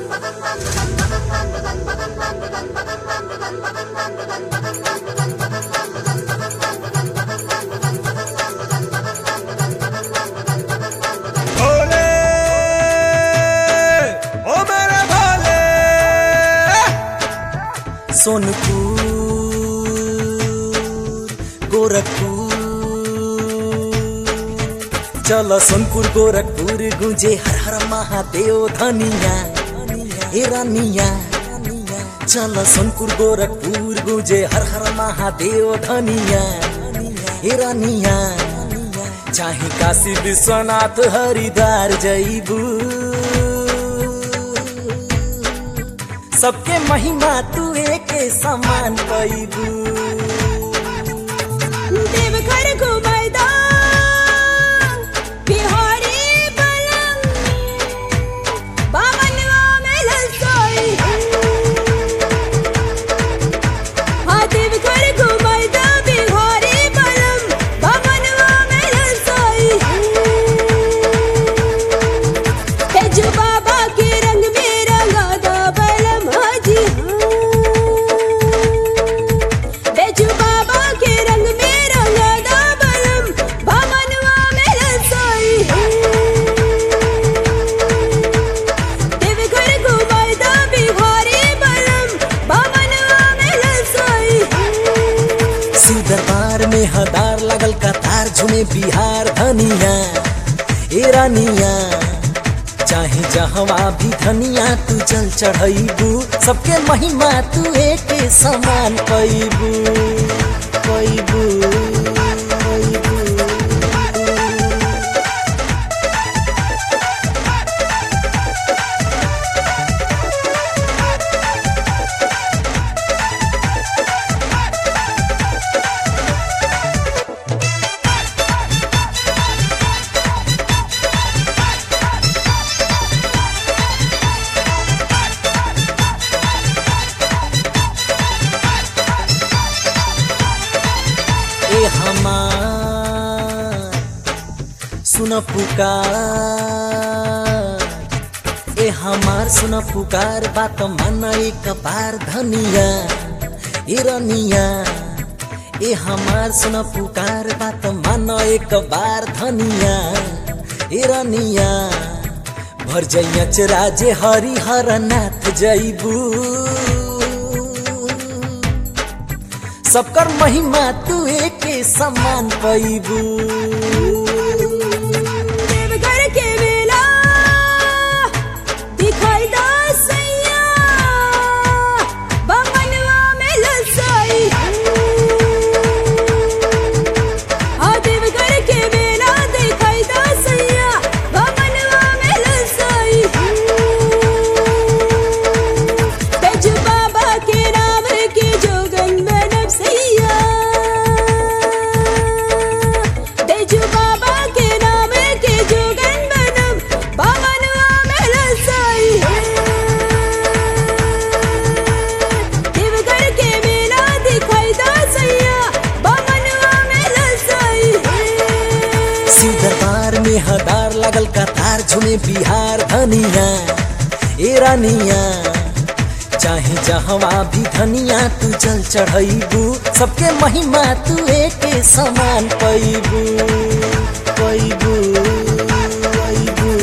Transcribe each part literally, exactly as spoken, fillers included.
भोले ओ मेरे भोले सोनपुर गोरखपुर चल सोनपुर गोरखपुर गुंजे हर हर महादेव धनिया ए रानिया चल सोनपुर गोरखपुर गुंजे हर हर महादेव धनिया ए रानिया चाहे काशी विश्वनाथ हरिद्वार जईबू सबके महिमा तू एक समान पैबू देवघर घुमैदा बिहारी बलम बामनवा में ललसाई हाँ देवघर घुमैदा बिहारी बलम बामनवा में ललसाई तेजू बाबा के रंग में रंगादा बलम हाजी तेजू बाबा के रंग में रंगादा बलम बामनवा में ललसाई देवघर घुमैदा बिहारी बलम बामनवा में ललसाई शिव दरबार में हदार लगल कतार झुमे बिहार धनिया ए रानिया चाहे जहवा भी धनिया तू चल चढ़ैबू सबके महिमा तू एक समान पैबू पैबू पैबू ए हमार सुन पुकार ए हमार सुन पुकार बात मन एक बार धनिया ए रनिया ए हमार सुन पुकार बात मन एक बार धनिया ए रनिया भर जइया चराजे हरिहर नाथ जईबू सबकर महिमा तू एक समान पैबू देवघर के मेला दिखाई दा सैया बामनवा में ललसाई हाँ देवघर के मेला दिखाई दा सैया बामनवा में ललसाई तेजू बाबा के नाम के जोगन बनब सैया तेजू बाबा के नाम के जोगन बनब बामनवा में ललसाई देवघर के मेला दिखाई दा सैया बामनवा में ललसाई शिव दरबार में हदार लगल कतार झुमे बिहार धनिया ए रानिया चाहे जहवा भी धनिया तू चल चढ़ैबू सबके महिमा तू एक समान पैबू पैबू पैबू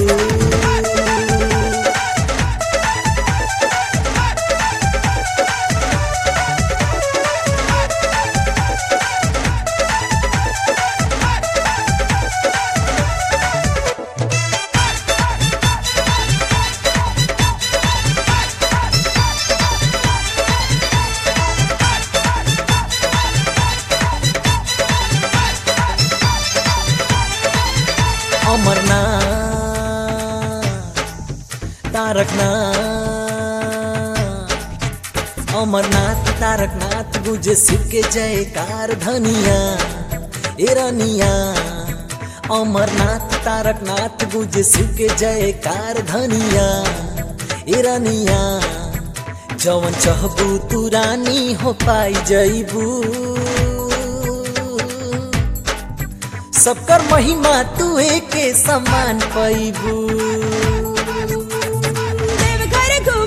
अमरनाथ तारकनाथ अमरनाथ तारकनाथ गुजे शिव के जयकार धनिया ए रानिया अमरनाथ तारकनाथ गुजे शिव के जयकार धनिया ए रानिया जवन चहबू तू रानी हो पाई जईबू सबकर महिमा तू एक समान पैबू देवघर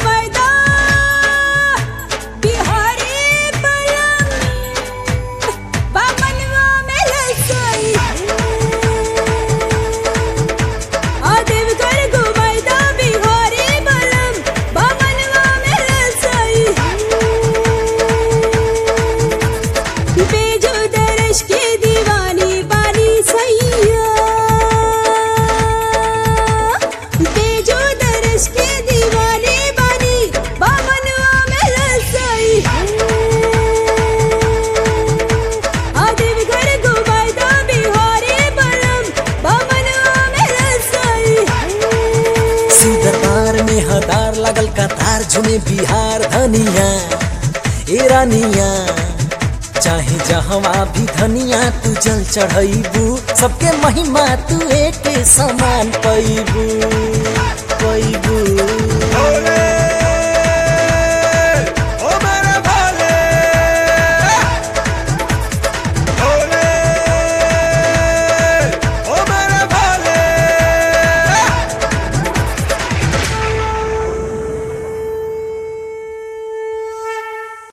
लागल कतार झुमे बिहार धनिया ए रानिया चाहे जहवा भी धनिया तू जल चढ़ैबू सबके महिमा तू एक समान पैबू पैबू भोले